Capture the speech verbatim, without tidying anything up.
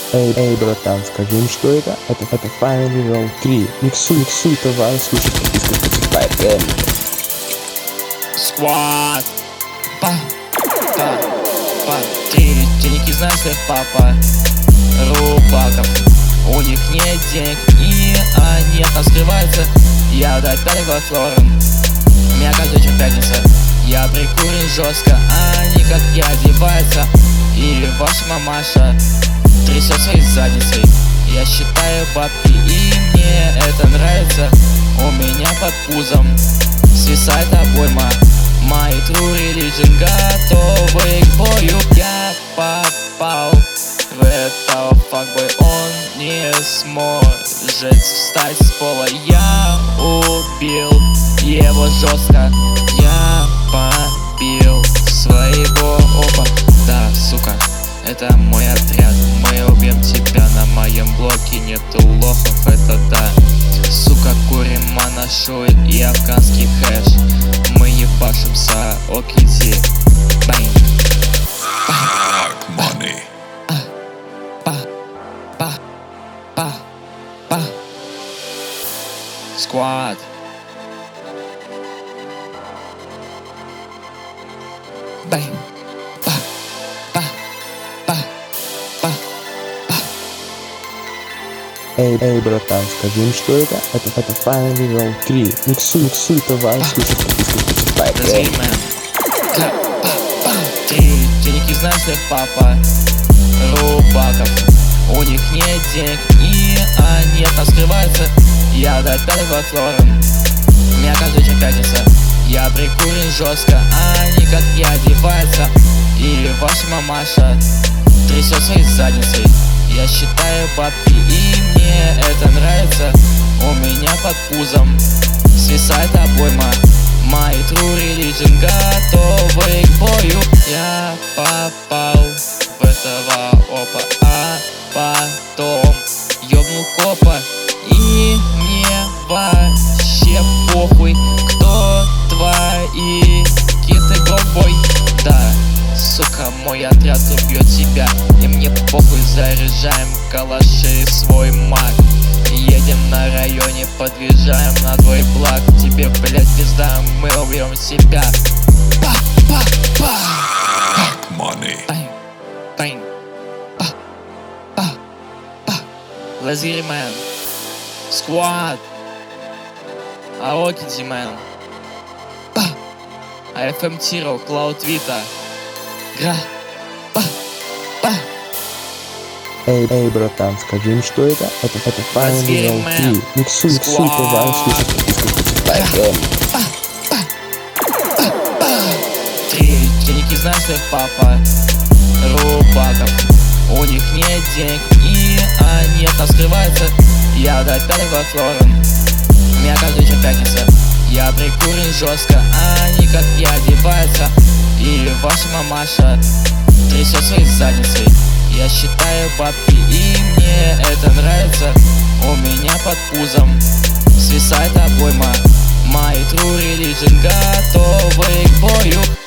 Эй, эй, братан, скажи им, что это? Это, это Finally Roll три. Миксуй, миксуй, товарищ, слушай, подписка, Spotify, эм. Squad. Па, па, па. Три денег из наших папа рубаков. У них нет денег, и они от нас скрываются. Я дать далеко Флорен. У меня каждый вечер пятница. Я прикурен жестко, а они как я одеваются. И ваша мамаша трясет своей задницей. Я считаю бабки, и мне это нравится. У меня под пузом свисает обойма. My true religion, готовы к бою. Я попал в этого факбой, он не сможет встать с пола. Я убил его жестко, я побил своего опа. Да, сука, это мой отряд, мы убьем тебя. На моем блоке нету лохов, это да. Сука, курим манашу и афганский хэш. Мы ебашимся, окиди. Бэнг. Money. Па, па, па, па. Squad. Бэнг. Па, па, па, па, па. Эй, эй, братан, скажи им, что это? Это, это Finally Roll три. Миксуй, миксуй, товарищ, слушай, подписка, Spotify, эм. Три денег из наших папа рубаков. У них нет денег, и они от нас скрываются. Я дать далеко Флорен. У меня каждый вечер пятница. Я прикурен жестко, а они как я одеваются. И ваша мамаша трясет своей задницей. Я считаю бабки, и мне это нравится. У меня под пузом свисает обойма. My true religion, готовы к бою. Я попал в этого опа, а потом ёбнул копа. И мне вообще похуй, кто твои киты, бой. Да, сука, мой отряд убьет тебя, и мне похуй, заряжаем калаши свой маг. Едем на районе, подъезжаем на твой благ. Тебе, блять, пизда, мы убьем себя. Па, па, па. Money. Бэнг, бэнг. Па, па, па. Let's get it, man. Squad. Аокиди, man. Па. эй эф эм Tiro, Cloud Vita. Гра. Па, па. Эй, эй, братан, скажи им, что это? Это, это Finally Roll три. Миксуй, миксуй, товарищ, слушай, подписка, Spotify, эм. Три денег из наших папа рубаков. У них нет денег, и они от нас скрываются. Я дать далеко Флорен. У меня каждый вечер пятница. Я прикурен жестко, а они как я одеваются. И ваша мамаша трясет своей задницей. Я считаю бабки, и мне это нравится. У меня под пузом свисает обойма. My true religion, готовы к бою.